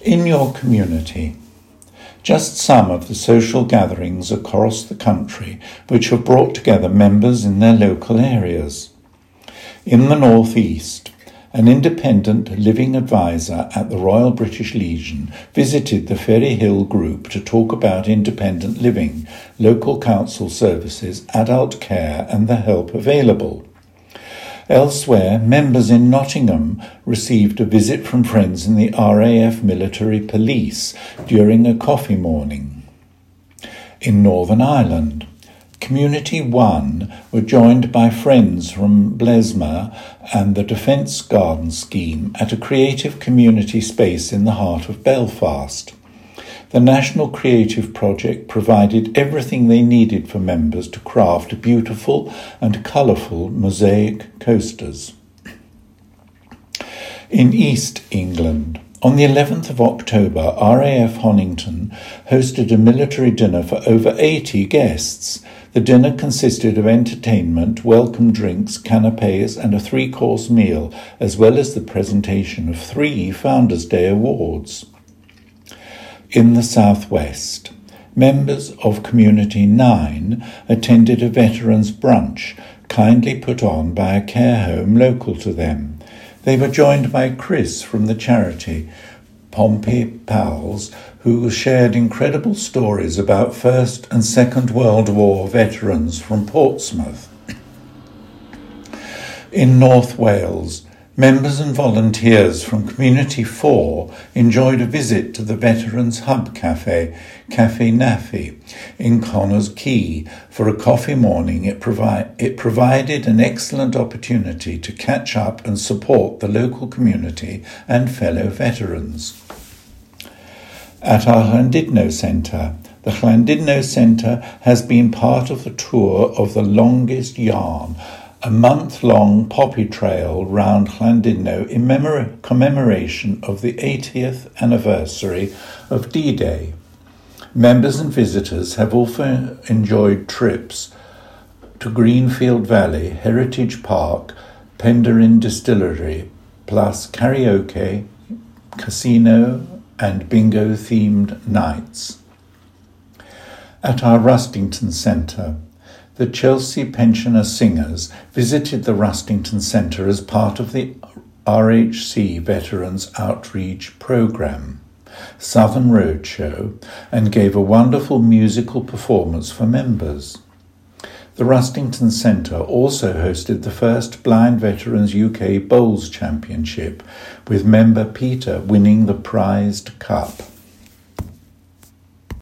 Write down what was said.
In your community. Just some of the social gatherings across the country which have brought together members in their local areas. In the North East, an independent living advisor at the Royal British Legion visited the Ferry Hill group to talk about independent living, local council services, adult care and the help available. Elsewhere, members in Nottingham received a visit from friends in the RAF Military Police during a coffee morning. In Northern Ireland, Community 1 were joined by friends from Blesma and the Defence Garden Scheme at a creative community space in the heart of Belfast. The National Creative Project provided everything they needed for members to craft beautiful and colourful mosaic coasters. In East England, on the 11th of October, RAF Honington hosted a military dinner for over 80 guests. The dinner consisted of entertainment, welcome drinks, canapés and a 3-course meal, as well as the presentation of 3 Founders' Day awards. In the Southwest, members of Community 9 attended a veterans' brunch, kindly put on by a care home local to them. They were joined by Chris from the charity Pompey Pals, who shared incredible stories about First and Second World War veterans from Portsmouth. In North Wales, members and volunteers from Community 4 enjoyed a visit to the Veterans Hub Cafe, Cafe Naffy, in Connors Quay. For a coffee morning, it provided an excellent opportunity to catch up and support the local community and fellow veterans. At our Llandudno Centre, the Llandudno Centre has been part of the tour of the Longest Yarn, a month-long poppy trail round Llandudno in commemoration of the 80th anniversary of D-Day. Members and visitors have also enjoyed trips to Greenfield Valley, Heritage Park, Penderyn Distillery, plus karaoke, casino and bingo-themed nights. At our Rustington Centre, the Chelsea Pensioner Singers visited the Rustington Centre as part of the RHC Veterans Outreach Programme, Southern Roadshow, and gave a wonderful musical performance for members. The Rustington Centre also hosted the first Blind Veterans UK Bowls Championship, with member Peter winning the prized cup.